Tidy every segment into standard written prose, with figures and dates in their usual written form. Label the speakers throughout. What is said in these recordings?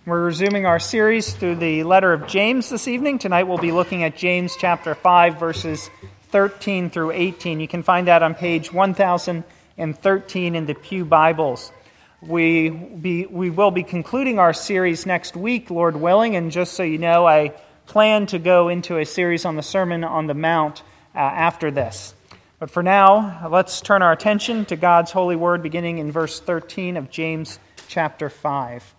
Speaker 1: We're resuming our series through the letter of James this evening. Tonight we'll be looking at James chapter 5, verses 13 through 18. You can find that on page 1013 in the Pew Bibles. We will be concluding our series next week, Lord willing, and just so you know, I plan to go into a series on the Sermon on the Mount after this. But for now, let's turn our attention to God's holy word, beginning in verse 13 of James chapter 5.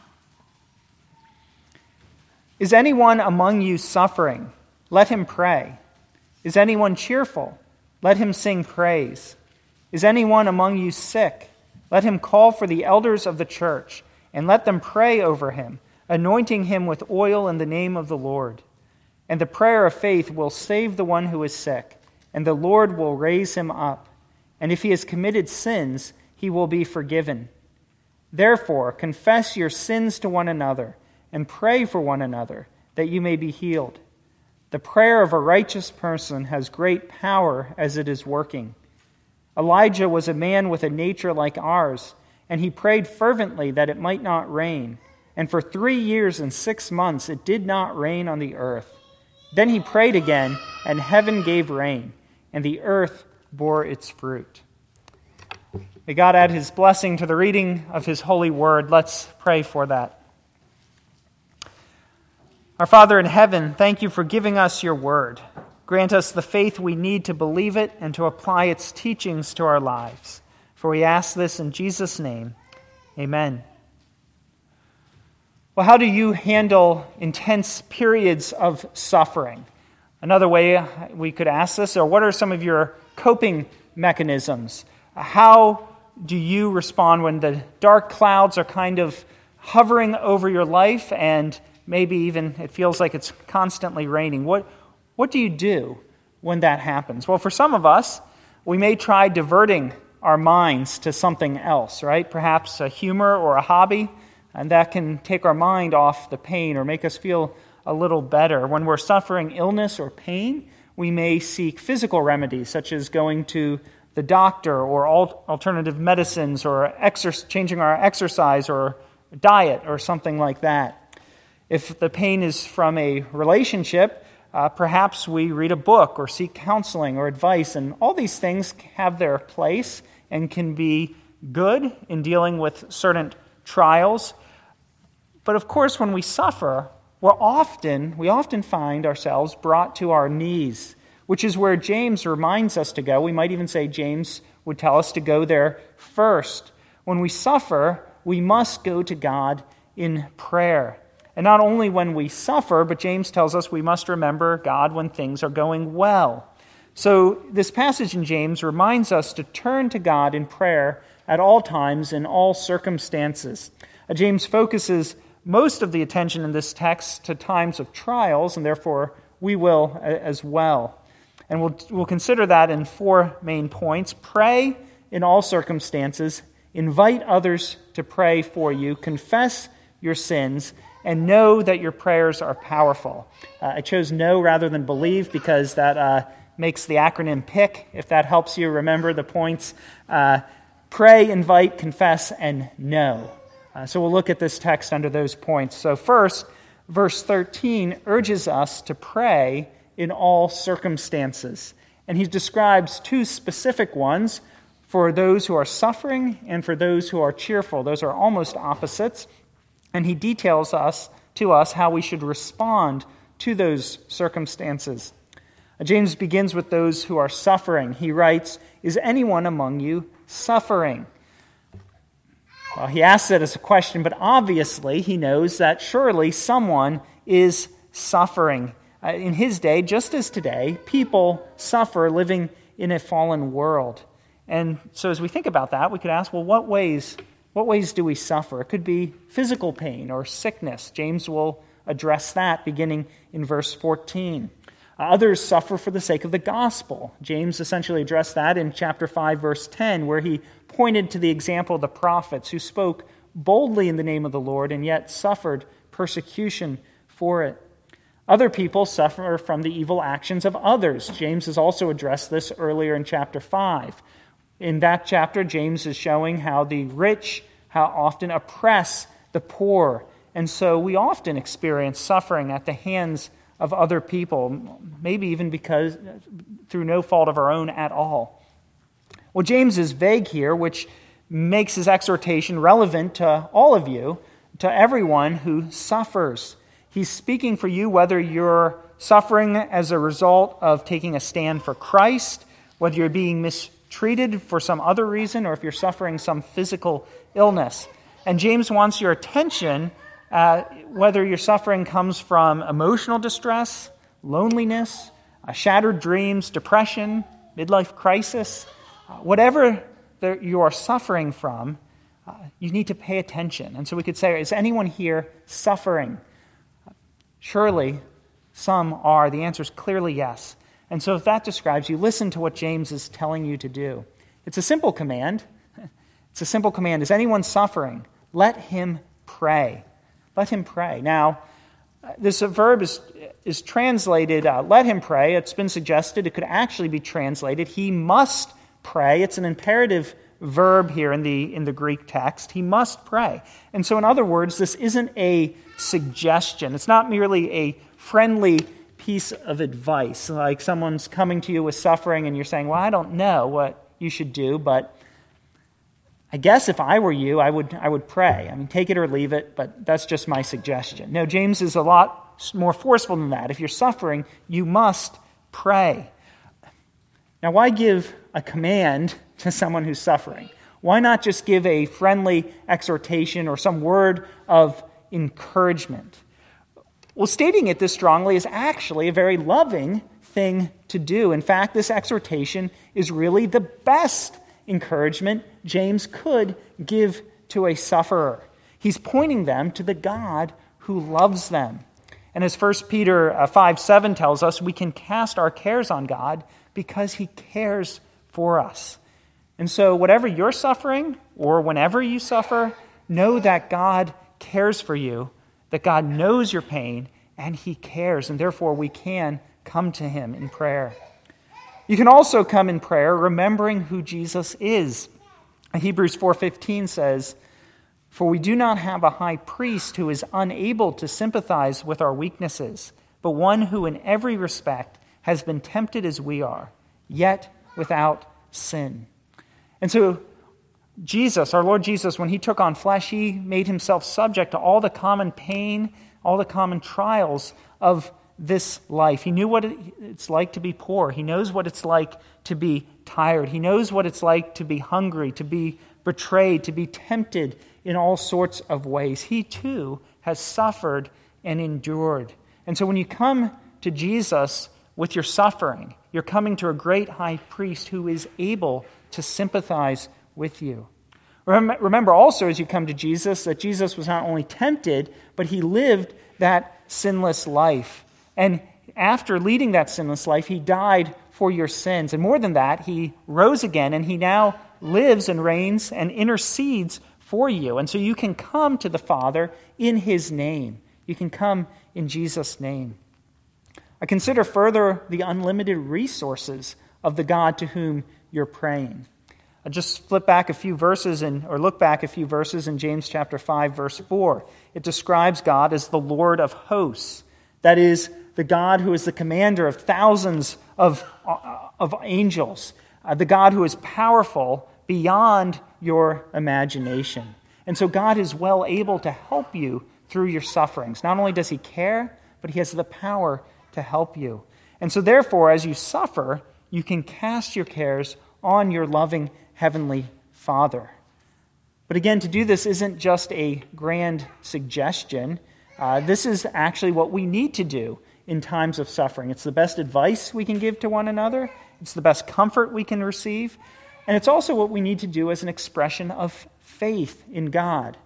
Speaker 1: Is anyone among you suffering? Let him pray. Is anyone cheerful? Let him sing praise. Is anyone among you sick? Let him call for the elders of the church, and let them pray over him, anointing him with oil in the name of the Lord. And the prayer of faith will save the one who is sick, and the Lord will raise him up. And if he has committed sins, he will be forgiven. Therefore, confess your sins to one another, and pray for one another, that you may be healed. The prayer of a righteous person has great power as it is working. Elijah was a man with a nature like ours, and he prayed fervently that it might not rain. And for 3 years and 6 months it did not rain on the earth. Then he prayed again, and heaven gave rain, and the earth bore its fruit. May God add his blessing to the reading of his holy word. Let's pray for that. Our Father in heaven, thank you for giving us your word. Grant us the faith we need to believe it and to apply its teachings to our lives. For we ask this in Jesus' name. Amen. Well, how do you handle intense periods of suffering? Another way we could ask this, or what are some of your coping mechanisms? How do you respond when the dark clouds are kind of hovering over your life and maybe even it feels like it's constantly raining? What do you do when that happens? Well, for some of us, we may try diverting our minds to something else, right? Perhaps a humor or a hobby, and that can take our mind off the pain or make us feel a little better. When we're suffering illness or pain, we may seek physical remedies, such as going to the doctor or alternative medicines or changing our exercise or diet or something like that. If the pain is from a relationship, perhaps we read a book or seek counseling or advice, and all these things have their place and can be good in dealing with certain trials. But of course, when we suffer, we often find ourselves brought to our knees, which is where James reminds us to go. We might even say James would tell us to go there first. When we suffer, we must go to God in prayer. And not only when we suffer, but James tells us we must remember God when things are going well. So this passage in James reminds us to turn to God in prayer at all times, in all circumstances. James focuses most of the attention in this text to times of trials, and therefore we will as well. And we'll consider that in 4 main points. Pray in all circumstances, invite others to pray for you, confess your sins, and know that your prayers are powerful. I chose know rather than believe because that makes the acronym PICK, if that helps you remember the points. Pray, invite, confess, and know. So we'll look at this text under those points. So first, verse 13 urges us to pray in all circumstances. And he describes 2 specific ones for those who are suffering and for those who are cheerful. Those are almost opposites. And he details to us how we should respond to those circumstances. James begins with those who are suffering. He writes, "Is anyone among you suffering?" Well, he asks it as a question, but obviously he knows that surely someone is suffering. In his day, just as today, people suffer living in a fallen world. And so as we think about that, we could ask, well, what ways do we suffer? It could be physical pain or sickness. James will address that beginning in verse 14. Others suffer for the sake of the gospel. James essentially addressed that in chapter 5, verse 10, where he pointed to the example of the prophets who spoke boldly in the name of the Lord and yet suffered persecution for it. Other people suffer from the evil actions of others. James has also addressed this earlier in chapter 5. In that chapter, James is showing how the rich, how often oppress the poor And so we often experience suffering at the hands of other people, maybe even because through no fault of our own at all. Well, James is vague here, which makes his exhortation relevant to all of you, to everyone who suffers. He's speaking for you whether you're suffering as a result of taking a stand for Christ, whether you're being mistreated for some other reason, or if you're suffering some physical illness. And James wants your attention whether your suffering comes from emotional distress, loneliness, shattered dreams, depression, midlife crisis, whatever you are suffering from, you need to pay attention. And so we could say, is anyone here suffering? Surely some are. The answer is clearly yes. And so if that describes you, listen to what James is telling you to do. It's a simple command. It's a simple command. Is anyone suffering? Let him pray. Let him pray. Now, this verb is translated, let him pray. It's been suggested it could actually be translated, he must pray. It's an imperative verb here in the Greek text. He must pray. And so in other words, this isn't a suggestion. It's not merely a friendly piece of advice, like someone's coming to you with suffering and you're saying, well, I don't know what you should do, but I guess if I were you, I would pray. I mean, take it or leave it, but that's just my suggestion. No, James is a lot more forceful than that. If you're suffering, you must pray. Now, why give a command to someone who's suffering? Why not just give a friendly exhortation or some word of encouragement? Well, stating it this strongly is actually a very loving thing to do. In fact, this exhortation is really the best encouragement James could give to a sufferer. He's pointing them to the God who loves them. And as 1 Peter 5:7 tells us, we can cast our cares on God because he cares for us. And so whatever you're suffering or whenever you suffer, know that God cares for you, that God knows your pain, and he cares, and therefore we can come to him in prayer. You can also come in prayer remembering who Jesus is. Hebrews 4:15 says, "For we do not have a high priest who is unable to sympathize with our weaknesses, but one who in every respect has been tempted as we are, yet without sin." And so Jesus, our Lord Jesus, when he took on flesh, he made himself subject to all the common pain, all the common trials of this life. He knew what it's like to be poor. He knows what it's like to be tired. He knows what it's like to be hungry, to be betrayed, to be tempted in all sorts of ways. He too has suffered and endured. And so when you come to Jesus with your suffering, you're coming to a great high priest who is able to sympathize with you. Remember also as you come to Jesus that Jesus was not only tempted, but he lived that sinless life. And after leading that sinless life, he died for your sins. And more than that, he rose again, and he now lives and reigns and intercedes for you. And so you can come to the Father in his name. You can come in Jesus' name. I consider further the unlimited resources of the God to whom you're praying. I'll just flip back a few verses or look back a few verses in James chapter 5, verse 4. It describes God as the Lord of hosts. That is, the God who is the commander of thousands of angels. The God who is powerful beyond your imagination. And so God is well able to help you through your sufferings. Not only does he care, but he has the power to help you. And so therefore, as you suffer, you can cast your cares on your loving Heavenly Father. But again, to do this isn't just a grand suggestion. This is actually what we need to do in times of suffering. It's the best advice we can give to one another. It's the best comfort we can receive. And it's also what we need to do as an expression of faith in God.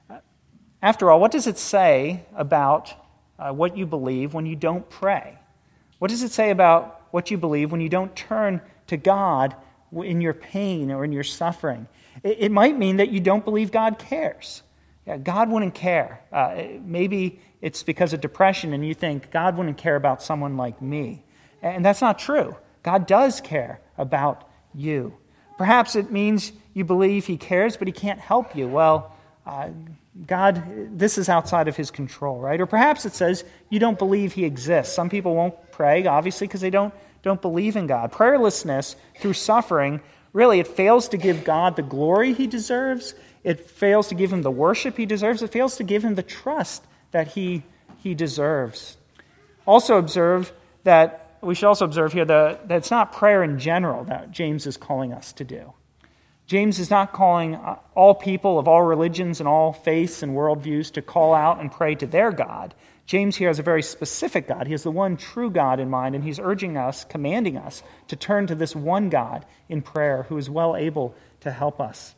Speaker 1: After all, what does it say about what you believe when you don't pray? What does it say about what you believe when you don't turn to God in your pain or in your suffering? It might mean that you don't believe God cares. God wouldn't care. Maybe it's because of depression and you think God wouldn't care about someone like me. And that's not true. God does care about you. Perhaps it means you believe he cares, but he can't help you. Well, God, this is outside of his control, right? Or perhaps it says you don't believe he exists. Some people won't pray, obviously, because they don't believe in God. Prayerlessness through suffering, really, it fails to give God the glory he deserves. It fails to give him the worship he deserves. It fails to give him the trust that he deserves. We should also observe here that it's not prayer in general that James is calling us to do. James is not calling all people of all religions and all faiths and worldviews to call out and pray to their God. James here has a very specific God. He has the one true God in mind, and he's urging us, commanding us, to turn to this one God in prayer who is well able to help us.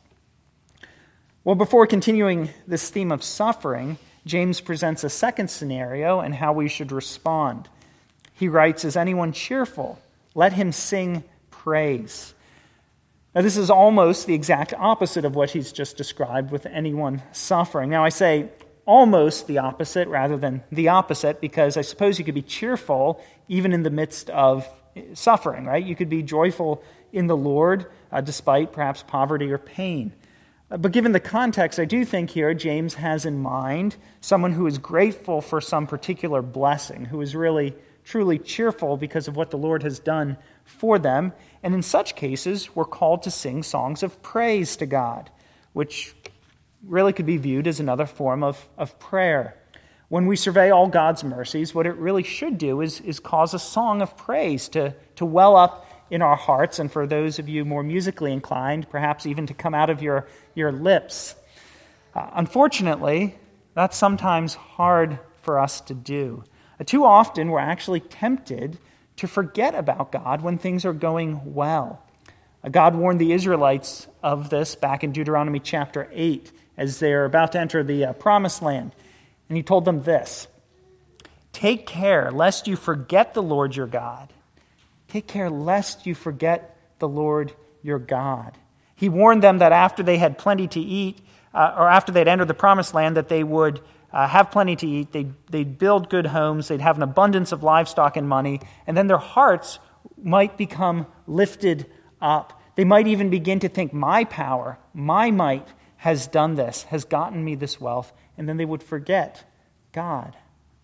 Speaker 1: Well, before continuing this theme of suffering, James presents a second scenario and how we should respond. He writes, "Is anyone cheerful? Let him sing praise." Now, this is almost the exact opposite of what he's just described with anyone suffering. Now, I say almost the opposite rather than the opposite because I suppose you could be cheerful even in the midst of suffering, right? You could be joyful in the Lord despite perhaps poverty or pain. But given the context, I do think here James has in mind someone who is grateful for some particular blessing, who is really truly cheerful because of what the Lord has done for them. And in such cases, we're called to sing songs of praise to God, which really could be viewed as another form of prayer. When we survey all God's mercies, what it really should do is cause a song of praise to well up in our hearts, and for those of you more musically inclined, perhaps even to come out of your lips. Unfortunately, that's sometimes hard for us to do. Too often, we're actually tempted to forget about God when things are going well. God warned the Israelites of this back in Deuteronomy chapter 8 as they're about to enter the promised land. And he told them this, "Take care lest you forget the Lord your God." Take care lest you forget the Lord your God. He warned them that after they had plenty to eat, or after they'd entered the promised land, that they would have plenty to eat, they'd build good homes, they'd have an abundance of livestock and money, and then their hearts might become lifted up. They might even begin to think, my power, my might has done this, has gotten me this wealth, and then they would forget God.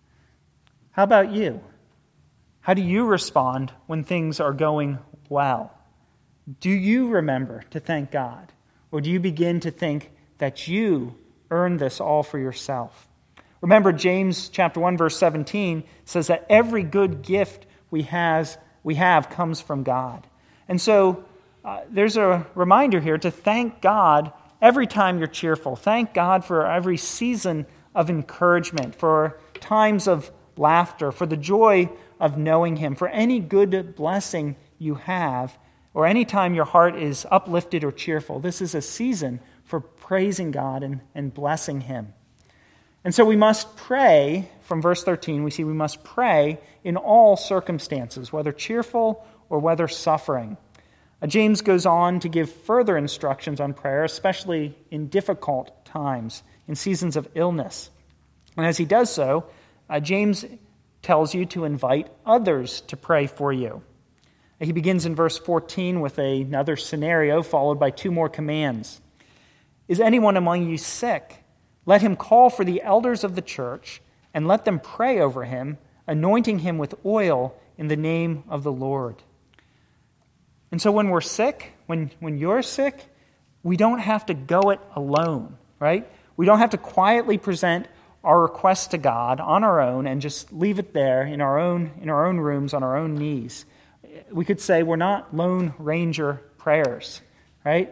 Speaker 1: How about you? How do you respond when things are going well? Do you remember to thank God? Or do you begin to think that you earned this all for yourself? Remember, James chapter 1, verse 17 says that every good gift we have comes from God. And so there's a reminder here to thank God every time you're cheerful. Thank God for every season of encouragement, for times of laughter, for the joy of knowing Him, for any good blessing you have, or any time your heart is uplifted or cheerful. This is a season for praising God and blessing Him. And so we must pray, from verse 13, we see we must pray in all circumstances, whether cheerful or whether suffering. James goes on to give further instructions on prayer, especially in difficult times, in seasons of illness. And as he does so, James tells you to invite others to pray for you. He begins in verse 14 with another scenario, followed by two more commands. "Is anyone among you sick? Let him call for the elders of the church, and let them pray over him, anointing him with oil in the name of the Lord." And so when we're sick, when you're sick, we don't have to go it alone, right? We don't have to quietly present our requests to God on our own and just leave it there in our own rooms on our own knees. We could say we're not Lone Ranger prayers, right?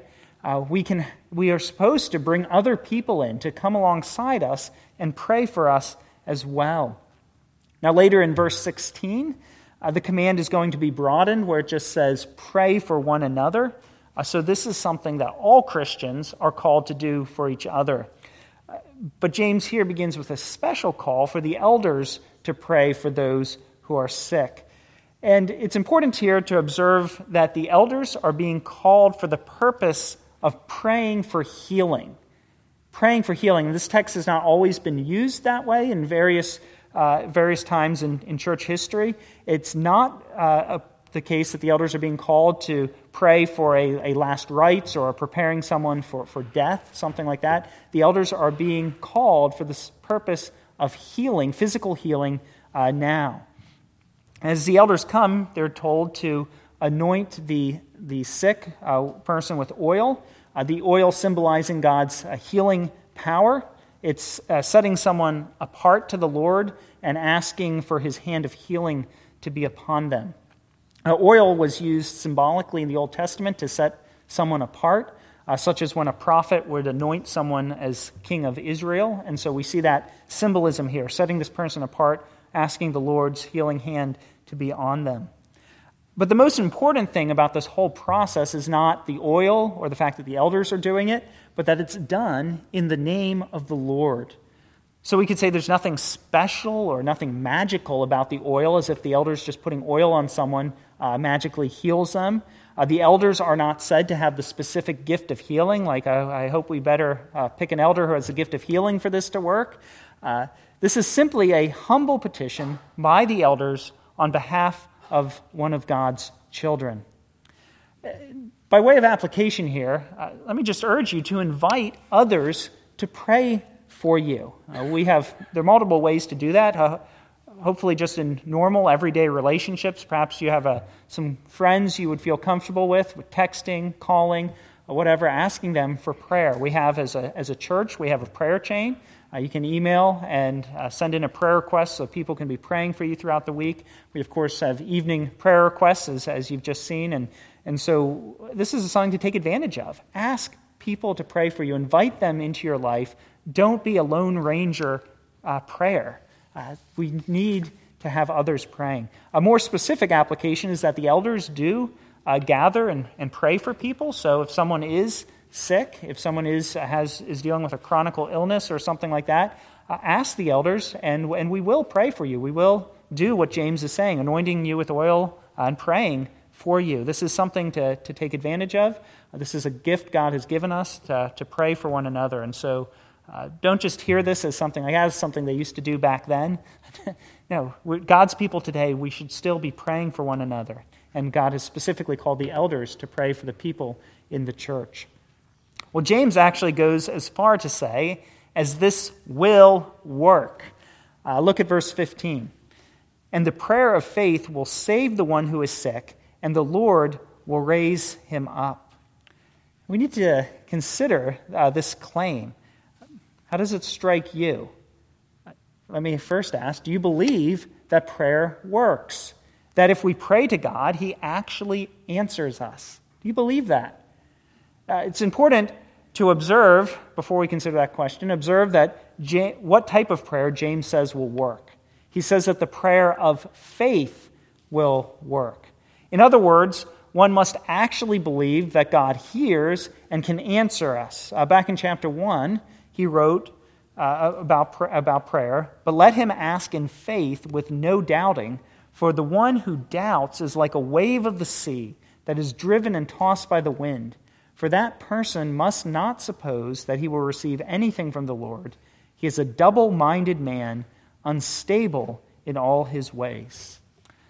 Speaker 1: We are supposed to bring other people in to come alongside us and pray for us as well. Now later in verse 16, the command is going to be broadened where it just says, pray for one another. So this is something that all Christians are called to do for each other. But James here begins with a special call for the elders to pray for those who are sick. And it's important here to observe that the elders are being called for the purpose of praying for healing. Praying for healing. This text has not always been used that way in various times in church history. It's not the case that the elders are being called to pray for a last rites or preparing someone for death, something like that. The elders are being called for this purpose of healing, physical healing now. As the elders come, they're told to anoint the sick person with oil, the oil symbolizing God's healing power. It's setting someone apart to the Lord and asking for his hand of healing to be upon them. Oil was used symbolically in the Old Testament to set someone apart, such as when a prophet would anoint someone as king of Israel. And so we see that symbolism here, setting this person apart, asking the Lord's healing hand to be on them. But the most important thing about this whole process is not the oil or the fact that the elders are doing it, but that it's done in the name of the Lord. So we could say there's nothing special or nothing magical about the oil, as if the elders just putting oil on someone magically heals them. The elders are not said to have the specific gift of healing, like I hope we better pick an elder who has the gift of healing for this to work. This is simply a humble petition by the elders on behalf of one of God's children. By way of application here, let me just urge you to invite others to pray for you. There are multiple ways to do that. Hopefully just in normal, everyday relationships. Perhaps you have some friends you would feel comfortable with texting, calling, or whatever, asking them for prayer. We have, as a church, we have a prayer chain. You can email and send in a prayer request so people can be praying for you throughout the week. We, of course, have evening prayer requests, as you've just seen. And so this is something to take advantage of. Ask people to pray for you. Invite them into your life. Don't be a Lone Ranger prayer. We need to have others praying. A more specific application is that the elders do gather and pray for people. So if someone is sick, if someone is dealing with a chronic illness or something like that, ask the elders, and we will pray for you. We will do what James is saying, anointing you with oil and praying for you. This is something to take advantage of. This is a gift God has given us to pray for one another. And so don't just hear this as something like that's something they used to do back then. No, God's people today, we should still be praying for one another. And God has specifically called the elders to pray for the people in the church. Well, James actually goes as far to say, as this will work. Look at verse 15. And the prayer of faith will save the one who is sick, and the Lord will raise him up. We need to consider this claim. How does it strike you? Let me first ask, do you believe that prayer works? That if we pray to God, he actually answers us? Do you believe that? It's important to observe, before we consider that question, observe that what type of prayer James says will work. He says that the prayer of faith will work. In other words, one must actually believe that God hears and can answer us. Back in chapter 1, he wrote about prayer, but let him ask in faith with no doubting, for the one who doubts is like a wave of the sea that is driven and tossed by the wind. For that person must not suppose that he will receive anything from the Lord. He is a double-minded man, unstable in all his ways.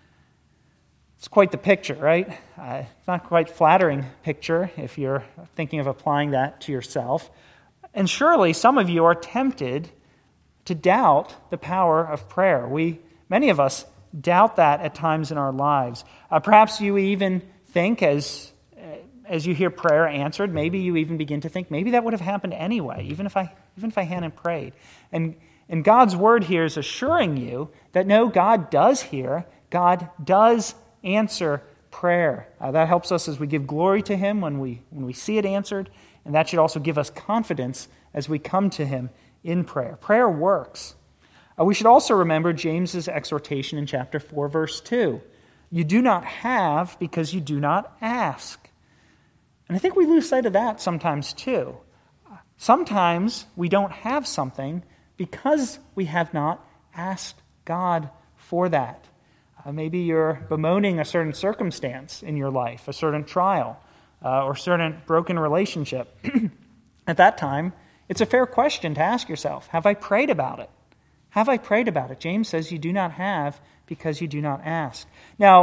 Speaker 1: It's quite the picture, right? It's not quite flattering picture if you're thinking of applying that to yourself. And surely some of you are tempted to doubt the power of prayer. Many of us doubt that at times in our lives. Perhaps you even think as you hear prayer answered, maybe you even begin to think, maybe that would have happened anyway, even if I hadn't prayed. And God's word here is assuring you that no, God does hear, God does answer prayer. That helps us as we give glory to him when we see it answered, and that should also give us confidence as we come to him in prayer. Prayer works. We should also remember James's exhortation in chapter 4, verse 2. You do not have because you do not ask. And I think we lose sight of that sometimes too. Sometimes we don't have something because we have not asked God for that. Maybe you're bemoaning a certain circumstance in your life, a certain trial, or certain broken relationship. At that time, it's a fair question to ask yourself, have I prayed about it? Have I prayed about it? James says you do not have because you do not ask. Now,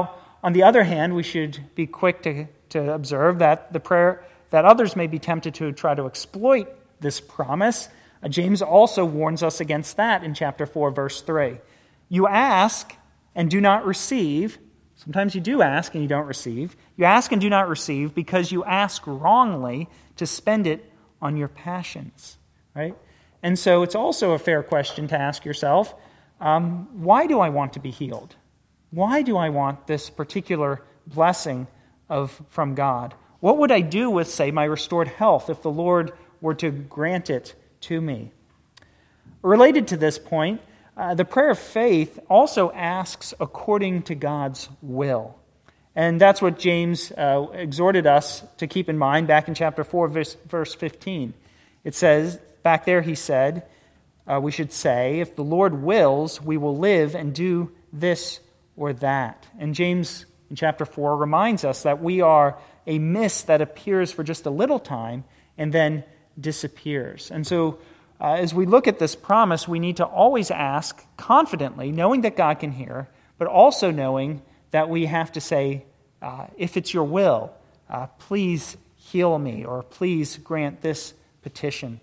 Speaker 1: On the other hand, we should be quick to observe that the prayer that others may be tempted to try to exploit this promise. James also warns us against that in chapter 4, verse 3. You ask and do not receive. Sometimes you do ask and you don't receive. You ask and do not receive because you ask wrongly to spend it on your passions, right? And so it's also a fair question to ask yourself, why do I want to be healed? Why do I want this particular blessing from God? What would I do with, say, my restored health if the Lord were to grant it to me? Related to this point, the prayer of faith also asks according to God's will. And that's what James exhorted us to keep in mind back in chapter 4, verse 15. It says, back there he said, we should say, if the Lord wills, we will live and do this or that. And James in chapter 4 reminds us that we are a mist that appears for just a little time and then disappears. And so as we look at this promise, we need to always ask confidently, knowing that God can hear, but also knowing that we have to say, if it's your will, please heal me, or please grant this petition.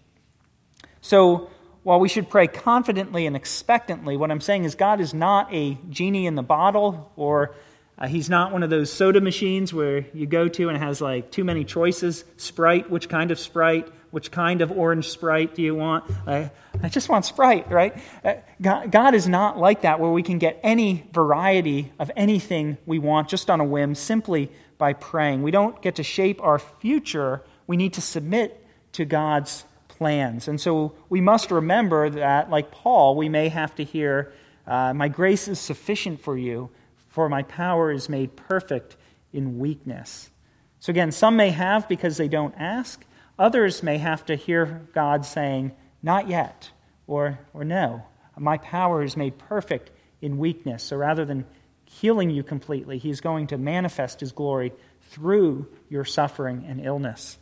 Speaker 1: So while we should pray confidently and expectantly, what I'm saying is God is not a genie in the bottle, or he's not one of those soda machines where you go to and it has like too many choices. Sprite, which kind of Sprite? Which kind of orange Sprite do you want? I just want Sprite, right? God is not like that, where we can get any variety of anything we want just on a whim simply by praying. We don't get to shape our future. We need to submit to God's plans. And so we must remember that, like Paul, we may have to hear, my grace is sufficient for you, for my power is made perfect in weakness. So again, some may have because they don't ask. Others may have to hear God saying, not yet, or no, my power is made perfect in weakness. So rather than healing you completely, he's going to manifest his glory through your suffering and illness.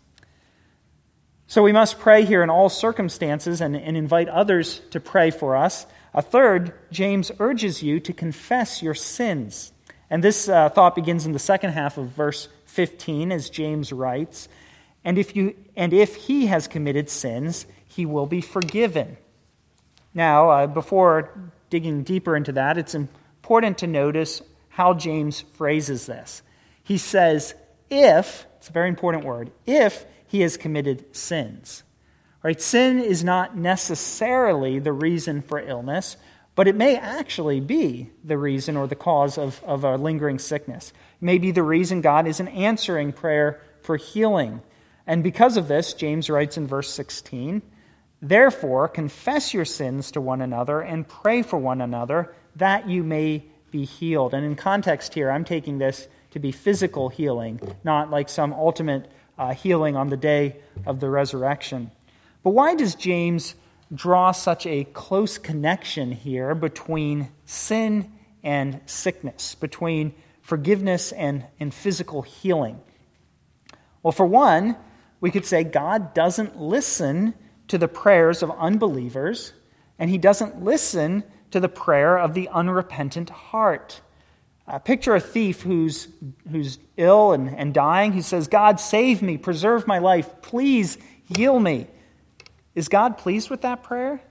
Speaker 1: So we must pray here in all circumstances and invite others to pray for us. Third, James urges you to confess your sins. And this thought begins in the second half of verse 15, as James writes, And if he has committed sins, he will be forgiven. Now, before digging deeper into that, it's important to notice how James phrases this. He says, if, it's a very important word, if he has committed sins. Right? Sin is not necessarily the reason for illness, but it may actually be the reason or the cause of a lingering sickness. It may be the reason God isn't answering prayer for healing. And because of this, James writes in verse 16, Therefore, confess your sins to one another and pray for one another that you may be healed. And in context here, I'm taking this to be physical healing, not like some ultimate healing on the day of the resurrection. But why does James draw such a close connection here between sin and sickness, between forgiveness and physical healing? Well, for one, we could say God doesn't listen to the prayers of unbelievers, and he doesn't listen to the prayer of the unrepentant heart. Picture a thief who's ill and dying. He says, God, save me, preserve my life, please heal me. Is God pleased with that prayer?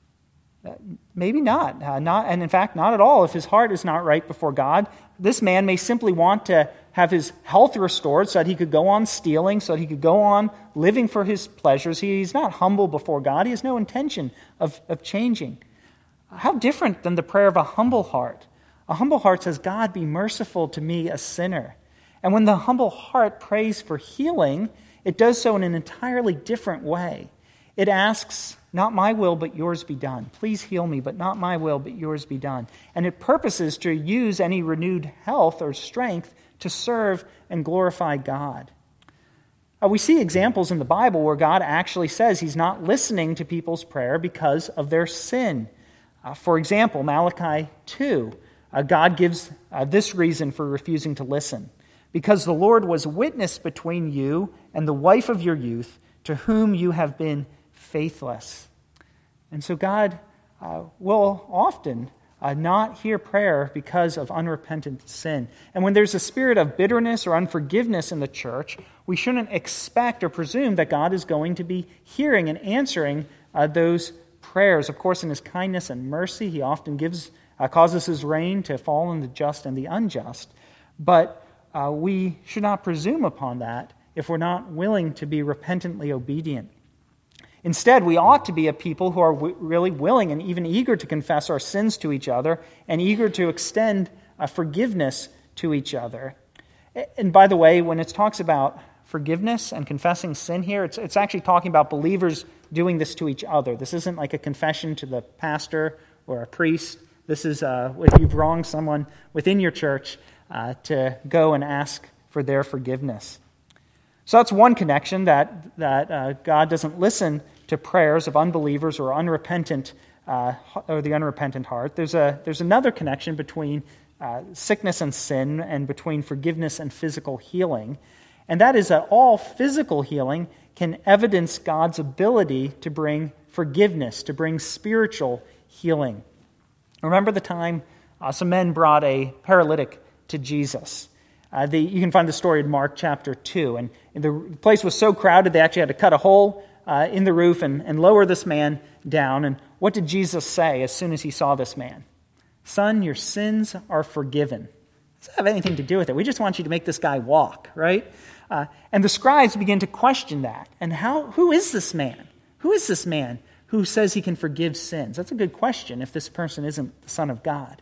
Speaker 1: Maybe not. And in fact, not at all. If his heart is not right before God, this man may simply want to have his health restored so that he could go on stealing, so that he could go on living for his pleasures. He's not humble before God. He has no intention of changing. How different than the prayer of a humble heart. A humble heart says, God, be merciful to me, a sinner. And when the humble heart prays for healing, it does so in an entirely different way. It asks, not my will, but yours be done. Please heal me, but not my will, but yours be done. And it purposes to use any renewed health or strength to serve and glorify God. We see examples in the Bible where God actually says he's not listening to people's prayer because of their sin. For example, Malachi 2, God gives this reason for refusing to listen. Because the Lord was witness between you and the wife of your youth, to whom you have been faithless. And so God will often not hear prayer because of unrepentant sin. And when there's a spirit of bitterness or unforgiveness in the church, we shouldn't expect or presume that God is going to be hearing and answering those prayers. Of course, in his kindness and mercy, he often causes his rain to fall on the just and the unjust. But we should not presume upon that if we're not willing to be repentantly obedient. Instead, we ought to be a people who are really willing and even eager to confess our sins to each other and eager to extend forgiveness to each other. And by the way, when it talks about forgiveness and confessing sin here, it's actually talking about believers doing this to each other. This isn't like a confession to the pastor or a priest. This is if you've wronged someone within your church to go and ask for their forgiveness. So that's one connection, that God doesn't listen to prayers of unbelievers or unrepentant or the unrepentant heart. There's another connection between sickness and sin and between forgiveness and physical healing, and that is that all physical healing can evidence God's ability to bring forgiveness, to bring spiritual healing. Remember the time some men brought a paralytic to Jesus. You can find the story in Mark chapter 2. And the place was so crowded, they actually had to cut a hole in the roof and lower this man down. And what did Jesus say as soon as he saw this man? Son, your sins are forgiven. It doesn't have anything to do with it. We just want you to make this guy walk, right? And the scribes begin to question that. And who is this man? Who is this man who says he can forgive sins? That's a good question if this person isn't the Son of God.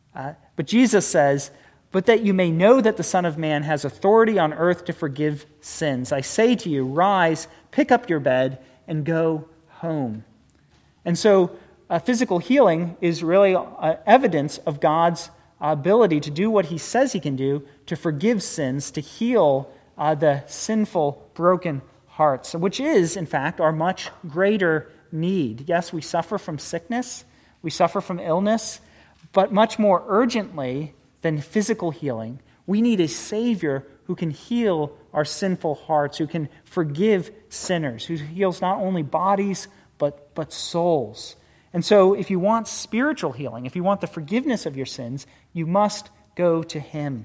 Speaker 1: But Jesus says, but that you may know that the Son of Man has authority on earth to forgive sins. I say to you, rise, pick up your bed, and go home. And so physical healing is really evidence of God's ability to do what he says he can do, to forgive sins, to heal the sinful, broken hearts, which is, in fact, our much greater need. Yes, we suffer from sickness, we suffer from illness, but much more urgently than physical healing, we need a Savior who can heal our sinful hearts, who can forgive sinners, who heals not only bodies, but souls. And so if you want spiritual healing, if you want the forgiveness of your sins, you must go to him.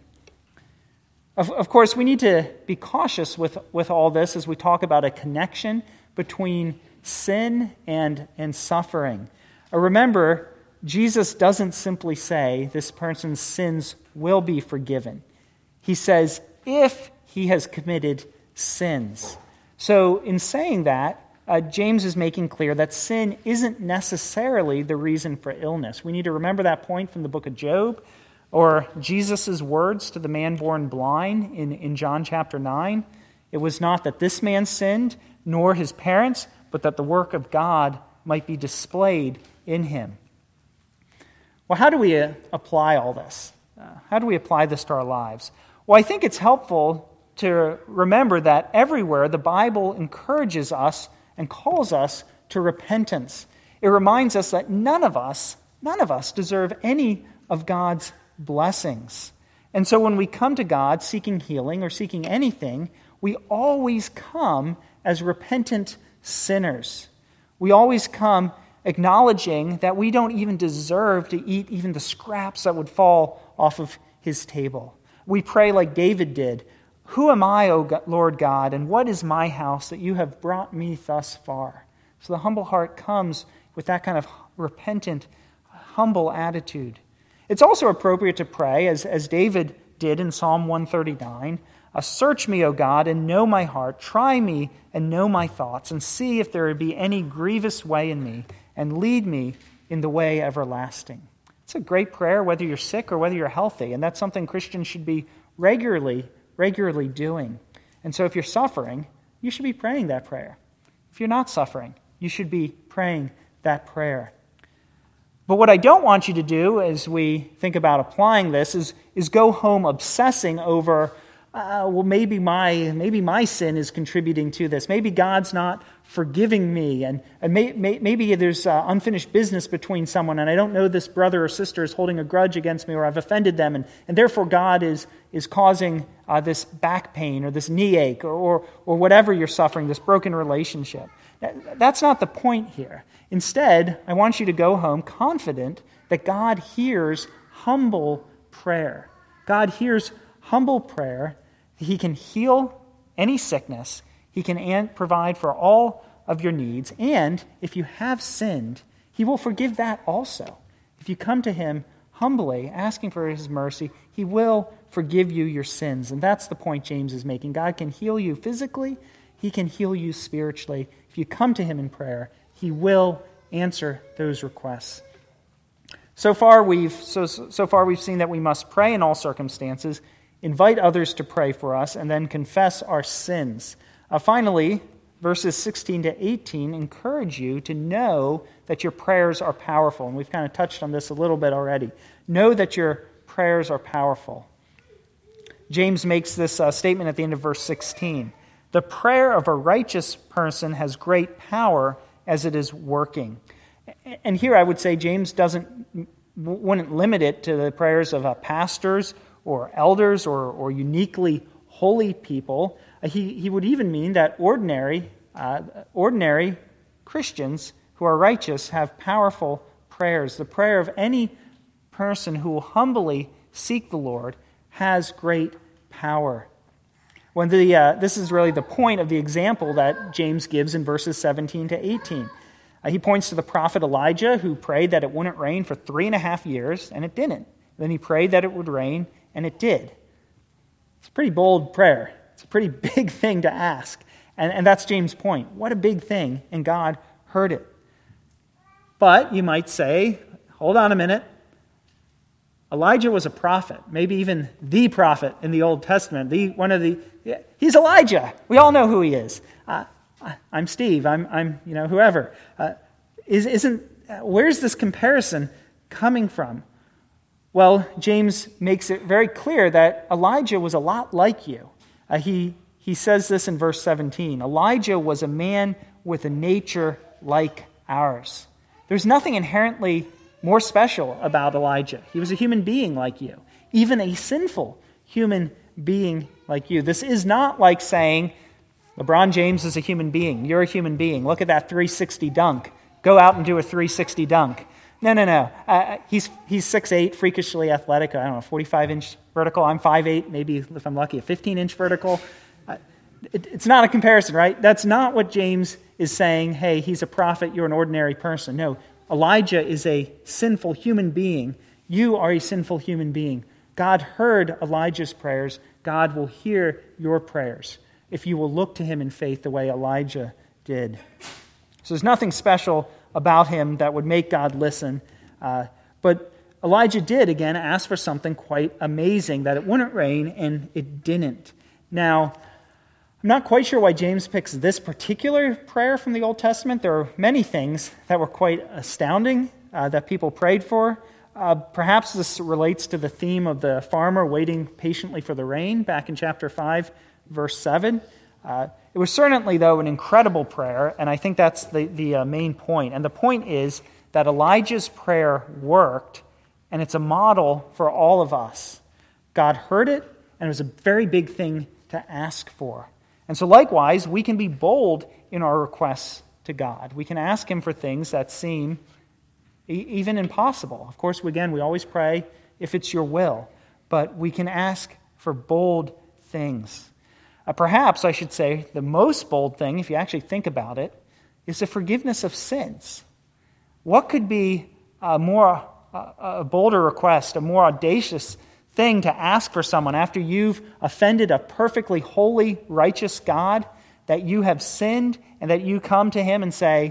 Speaker 1: Of course, we need to be cautious with all this as we talk about a connection between sin and suffering. Remember, Jesus doesn't simply say this person's sins will be forgiven. He says, if he has committed sins. So in saying that, James is making clear that sin isn't necessarily the reason for illness. We need to remember that point from the book of Job, or Jesus' words to the man born blind in John chapter 9. It was not that this man sinned, nor his parents, but that the work of God might be displayed in him. Well, how do we apply all this? How do we apply this to our lives? Well, I think it's helpful to remember that everywhere the Bible encourages us and calls us to repentance. It reminds us that none of us deserve any of God's blessings. And so when we come to God seeking healing or seeking anything, we always come as repentant sinners. We always come acknowledging that we don't even deserve to eat even the scraps that would fall off of his table. We pray like David did, who am I, O Lord God, and what is my house that you have brought me thus far? So the humble heart comes with that kind of repentant, humble attitude. It's also appropriate to pray, as David did in Psalm 139, search me, O God, and know my heart. Try me and know my thoughts, and see if there be any grievous way in me, and lead me in the way everlasting. It's a great prayer, whether you're sick or whether you're healthy, and that's something Christians should be regularly doing. And so if you're suffering, you should be praying that prayer. If you're not suffering, you should be praying that prayer. But what I don't want you to do as we think about applying this is go home obsessing over, maybe my sin is contributing to this. Maybe God's not forgiving me, and maybe there's unfinished business between someone, and I don't know this brother or sister is holding a grudge against me, or I've offended them, and therefore God is causing this back pain or this knee ache or whatever you're suffering, this broken relationship. That's not the point here. Instead, I want you to go home confident that God hears humble prayer. God hears humble prayer. He can heal any sickness. He can provide for all of your needs. And if you have sinned, he will forgive that also. If you come to him humbly, asking for his mercy, he will forgive you your sins. And that's the point James is making. God can heal you physically. He can heal you spiritually. If you come to him in prayer, he will answer those requests. So far we've seen that we must pray in all circumstances, invite others to pray for us, and then confess our sins. Finally, verses 16 to 18 encourage you to know that your prayers are powerful. And we've kind of touched on this a little bit already. Know that your prayers are powerful. James makes this statement at the end of verse 16. The prayer of a righteous person has great power as it is working. And here I would say James wouldn't limit it to the prayers of pastors or elders or uniquely holy people. He would even mean that ordinary Christians who are righteous have powerful prayers. The prayer of any person who will humbly seek the Lord has great power. This is really the point of the example that James gives in verses 17 to 18. He points to the prophet Elijah, who prayed that it wouldn't rain for 3.5 years, and it didn't. Then he prayed that it would rain, and it did. It's a pretty bold prayer. It's a pretty big thing to ask. And that's James' point. What a big thing, and God heard it. But you might say, hold on a minute. Elijah was a prophet, maybe even the prophet in the Old Testament. He's Elijah. We all know who he is. I'm Steve. I'm whoever. Where's this comparison coming from? Well, James makes it very clear that Elijah was a lot like you. He says this in verse 17. Elijah was a man with a nature like ours. There's nothing inherently more special about Elijah. He was a human being like you, even a sinful human being like you. This is not like saying, LeBron James is a human being. You're a human being. Look at that 360 dunk. Go out and do a 360 dunk. No. He's 6'8", freakishly athletic. I don't know, 45-inch vertical. I'm 5'8", maybe if I'm lucky, a 15-inch vertical. It's not a comparison, right? That's not what James is saying. Hey, he's a prophet. You're an ordinary person. No, Elijah is a sinful human being. You are a sinful human being. God heard Elijah's prayers. God will hear your prayers if you will look to him in faith the way Elijah did. So there's nothing special about him that would make God listen. But Elijah did, again, ask for something quite amazing, that it wouldn't rain, and it didn't. Now, I'm not quite sure why James picks this particular prayer from the Old Testament. There are many things that were quite astounding that people prayed for. Perhaps this relates to the theme of the farmer waiting patiently for the rain back in chapter 5, verse 7. It was certainly, though, an incredible prayer, and I think that's the main point. And the point is that Elijah's prayer worked, and it's a model for all of us. God heard it, and it was a very big thing to ask for. And so likewise, we can be bold in our requests to God. We can ask him for things that seem even impossible. Of course, again, we always pray if it's your will, but we can ask for bold things. Perhaps, I should say, the most bold thing, if you actually think about it, is the forgiveness of sins. What could be a bolder request, a more audacious thing to ask for someone after you've offended a perfectly holy, righteous God, that you have sinned, and that you come to him and say,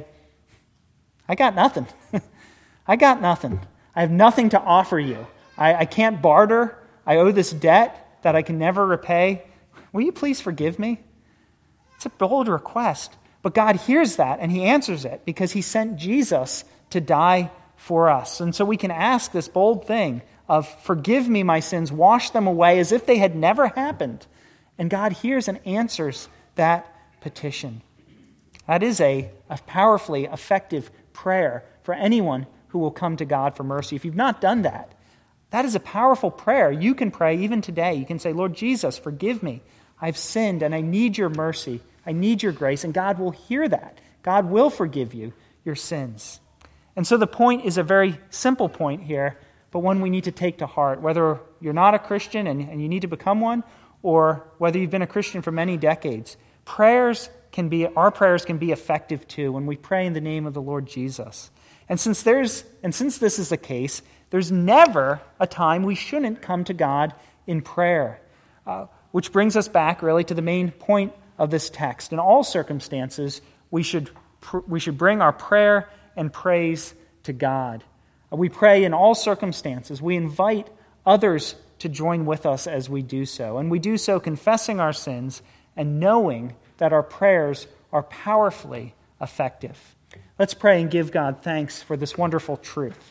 Speaker 1: I got nothing. I got nothing. I have nothing to offer you. I can't barter. I owe this debt that I can never repay. Will you please forgive me? It's a bold request. But God hears that, and he answers it because he sent Jesus to die for us. And so we can ask this bold thing of, forgive me my sins, wash them away as if they had never happened. And God hears and answers that petition. That is a powerfully effective prayer for anyone who will come to God for mercy. If you've not done that, that is a powerful prayer. You can pray even today. You can say, Lord Jesus, forgive me. I've sinned and I need your mercy. I need your grace. And God will hear that. God will forgive you your sins. And so the point is a very simple point here, but one we need to take to heart, whether you're not a Christian and you need to become one, or whether you've been a Christian for many decades. Our prayers can be effective too when we pray in the name of the Lord Jesus. And since this is the case, there's never a time we shouldn't come to God in prayer, which brings us back really to the main point of this text. In all circumstances, we should bring our prayer and praise to God. We pray in all circumstances. We invite others to join with us as we do so. And we do so confessing our sins and knowing that our prayers are powerfully effective. Let's pray and give God thanks for this wonderful truth.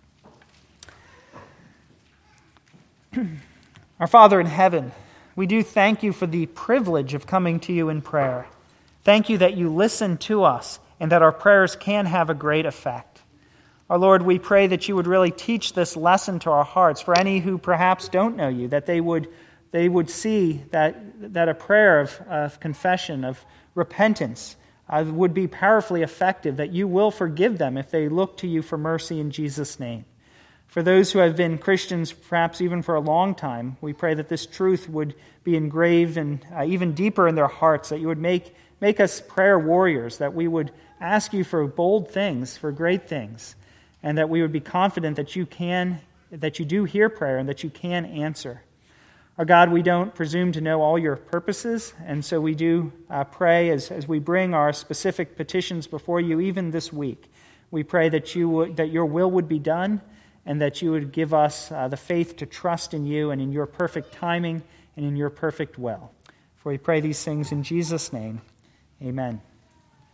Speaker 1: Our Father in heaven, we do thank you for the privilege of coming to you in prayer. Thank you that you listen to us and that our prayers can have a great effect. Our Lord, we pray that you would really teach this lesson to our hearts for any who perhaps don't know you, that they would see that a prayer of confession, of repentance, would be powerfully effective, that you will forgive them if they look to you for mercy in Jesus' name. For those who have been Christians perhaps even for a long time, we pray that this truth would be engraved and even deeper in their hearts, that you would make us prayer warriors, that we would ask you for bold things, for great things, and that we would be confident that you do hear prayer and that you can answer. Our God, we don't presume to know all your purposes, and so we do pray as we bring our specific petitions before you even this week. We pray that your will would be done, and that you would give us the faith to trust in you and in your perfect timing and in your perfect will. For we pray these things in Jesus' name. Amen.